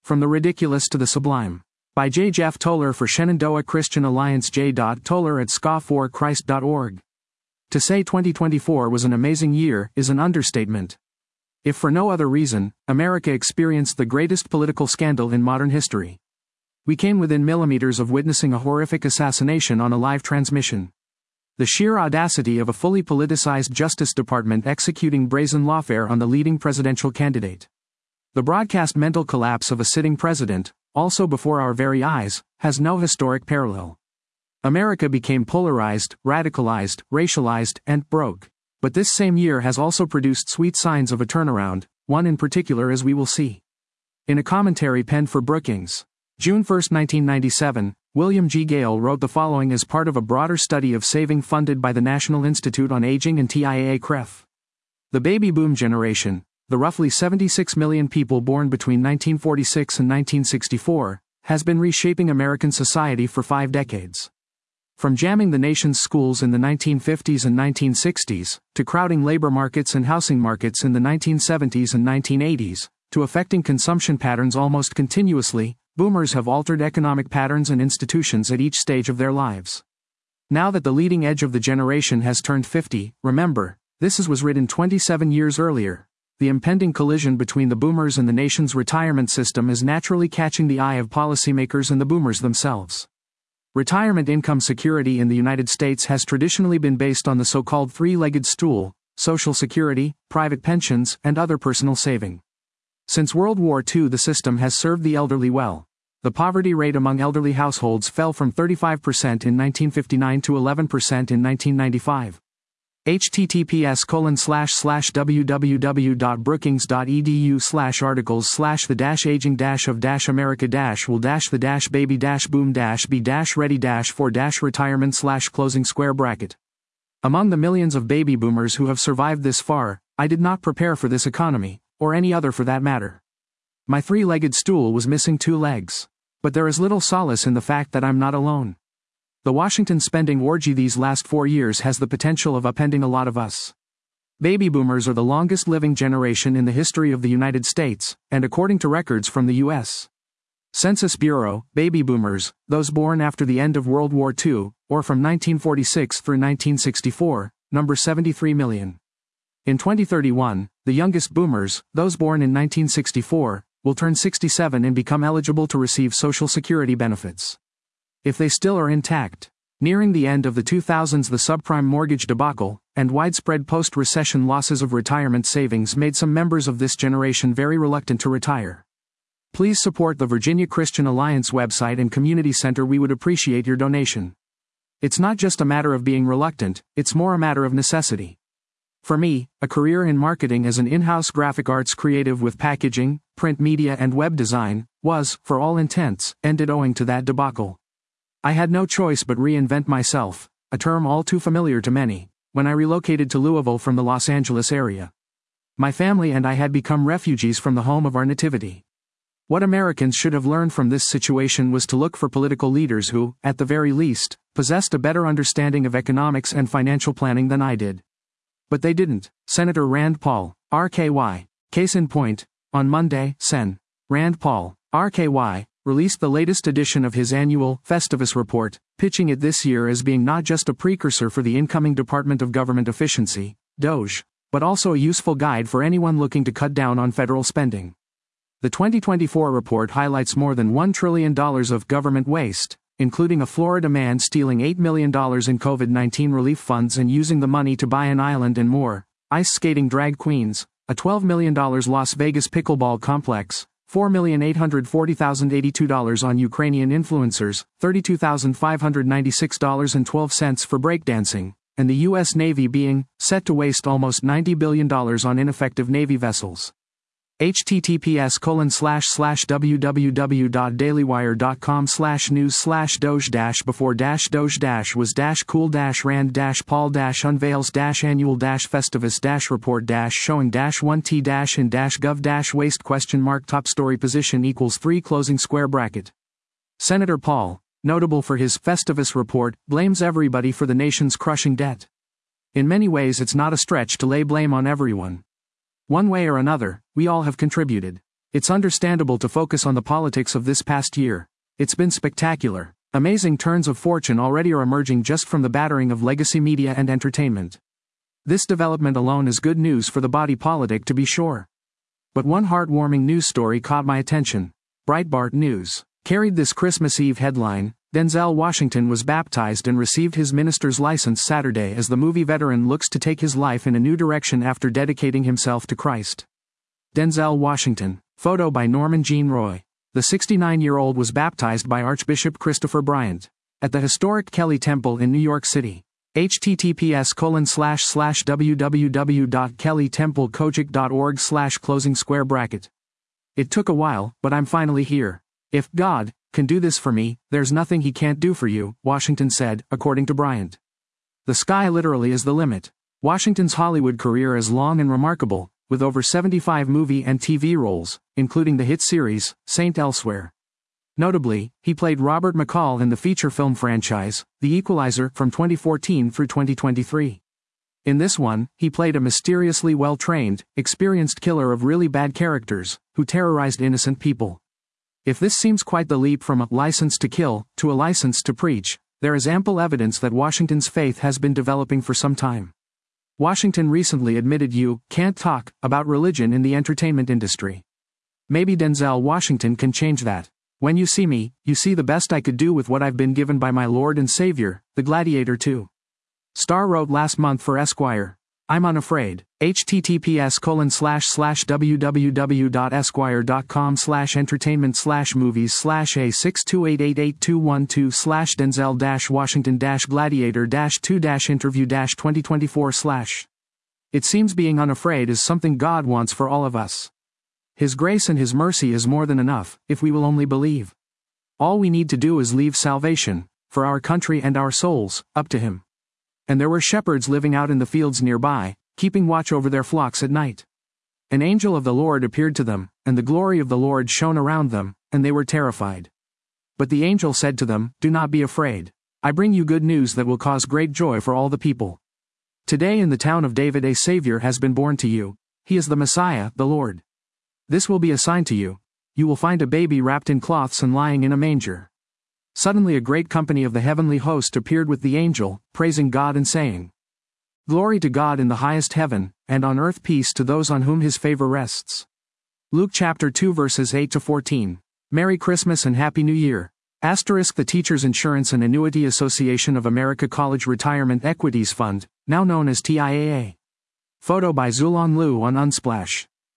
From the Ridiculous to the Sublime. By J. Jeff Toller for Shenandoah Christian Alliance. J.Toller@scoffforchrist.org. To say 2024 was an amazing year is an understatement. If for no other reason, America experienced the greatest political scandal in modern history. We came within millimeters of witnessing a horrific assassination on a live transmission. The sheer audacity of a fully politicized Justice Department executing brazen lawfare on the leading presidential candidate. The broadcast mental collapse of a sitting president, also before our very eyes, has no historic parallel. America became polarized, radicalized, racialized, and broke. But this same year has also produced sweet signs of a turnaround, one in particular as we will see. In a commentary penned for Brookings, June 1, 1997, William G. Gale wrote the following as part of a broader study of saving funded by the National Institute on Aging and TIAA-CREF. The baby boom generation, the roughly 76 million people born between 1946 and 1964, has been reshaping American society for 5 decades. From jamming the nation's schools in the 1950s and 1960s, to crowding labor markets and housing markets in the 1970s and 1980s, to affecting consumption patterns almost continuously, boomers have altered economic patterns and institutions at each stage of their lives. Now that the leading edge of the generation has turned 50, remember, this was written 27 years earlier. The impending collision between the boomers and the nation's retirement system is naturally catching the eye of policymakers and the boomers themselves. Retirement income security in the United States has traditionally been based on the so-called three-legged stool: Social Security, private pensions, and other personal saving. Since World War II, the system has served the elderly well. The poverty rate among elderly households fell from 35% in 1959 to 11% in 1995. https://www.brookings.edu/articles/the-aging-of-america-will-be-ready-for-retirement/closing square bracket. Among the millions of baby boomers who have survived this far, I did not prepare for this economy, or any other for that matter. My three-legged stool was missing 2 legs. But there is little solace in the fact that I'm not alone. The Washington spending orgy these last 4 years has the potential of upending a lot of us. Baby boomers are the longest living generation in the history of the United States, and according to records from the U.S. Census Bureau, baby boomers, those born after the end of World War II, or from 1946 through 1964, number 73 million. In 2031, the youngest boomers, those born in 1964, will turn 67 and become eligible to receive Social Security benefits. If they still are intact. Nearing the end of the 2000s, the subprime mortgage debacle and widespread post-recession losses of retirement savings made some members of this generation very reluctant to retire. Please support the Virginia Christian Alliance website and community center. We would appreciate your donation. It's not just a matter of being reluctant, it's more a matter of necessity. For me, a career in marketing as an in-house graphic arts creative with packaging, print media and web design, was, for all intents, ended owing to that debacle. I had no choice but reinvent myself, a term all too familiar to many, when I relocated to Louisville from the Los Angeles area. My family and I had become refugees from the home of our nativity. What Americans should have learned from this situation was to look for political leaders who, at the very least, possessed a better understanding of economics and financial planning than I did. But they didn't. Senator Rand Paul, RKY. Case in point, on Monday, Sen. Rand Paul, RKY, released the latest edition of his annual Festivus report, pitching it this year as being not just a precursor for the incoming Department of Government Efficiency, DOGE, but also a useful guide for anyone looking to cut down on federal spending. The 2024 report highlights more than $1 trillion of government waste, including a Florida man stealing $8 million in COVID-19 relief funds and using the money to buy an island and more, ice skating drag queens, a $12 million Las Vegas pickleball complex, $4,840,082 on Ukrainian influencers, $32,596.12 for breakdancing, and the U.S. Navy being set to waste almost $90 billion on ineffective Navy vessels. https://www.dailywire.com/news/doge-cool-rand-paul-unveils-annual-festivus-one-t-gov-waste ? Top story position equals 3 ? Senator Paul, notable for his Festivus report, blames everybody for the nation's crushing debt. In many ways it's not a stretch to lay blame on everyone. One way or another, we all have contributed. It's understandable to focus on the politics of this past year. It's been spectacular. Amazing turns of fortune already are emerging just from the battering of legacy media and entertainment. This development alone is good news for the body politic, to be sure. But one heartwarming news story caught my attention. Breitbart News carried this Christmas Eve headline: Denzel Washington was baptized and received his minister's license Saturday as the movie veteran looks to take his life in a new direction after dedicating himself to Christ. Denzel Washington. Photo by Norman Jean Roy. The 69-year-old was baptized by Archbishop Christopher Bryant at the historic Kelly Temple in New York City. https://www.kellytemplekojic.org/. It took a while, but I'm finally here. If God can do this for me, there's nothing he can't do for you, Washington said, according to Bryant. The sky literally is the limit. Washington's Hollywood career is long and remarkable, with over 75 movie and TV roles, including the hit series, Saint Elsewhere. Notably, he played Robert McCall in the feature film franchise, The Equalizer, from 2014 through 2023. In this one, he played a mysteriously well-trained, experienced killer of really bad characters, who terrorized innocent people. If this seems quite the leap from a license to kill to a license to preach, there is ample evidence that Washington's faith has been developing for some time. Washington recently admitted you can't talk about religion in the entertainment industry. Maybe Denzel Washington can change that. When you see me, you see the best I could do with what I've been given by my Lord and Savior, the Gladiator 2. Star wrote last month for Esquire. I'm unafraid. https://www.esquire.com/entertainment/movies/a62888212/Denzel-Washington-gladiator-2-interview-2024/. It seems being unafraid is something God wants for all of us. His grace and his mercy is more than enough, if we will only believe. All we need to do is leave salvation, for our country and our souls, up to him. And there were shepherds living out in the fields nearby, keeping watch over their flocks at night. An angel of the Lord appeared to them, and the glory of the Lord shone around them, and they were terrified. But the angel said to them, "Do not be afraid. I bring you good news that will cause great joy for all the people. Today in the town of David a Savior has been born to you. He is the Messiah, the Lord. This will be a sign to you. You will find a baby wrapped in cloths and lying in a manger." Suddenly a great company of the heavenly host appeared with the angel, praising God and saying, "Glory to God in the highest heaven, and on earth peace to those on whom his favor rests." Luke chapter 2 verses 8-14. Merry Christmas and Happy New Year. The Teachers Insurance and Annuity Association of America College Retirement Equities Fund, now known as TIAA. Photo by Zulon Liu on Unsplash.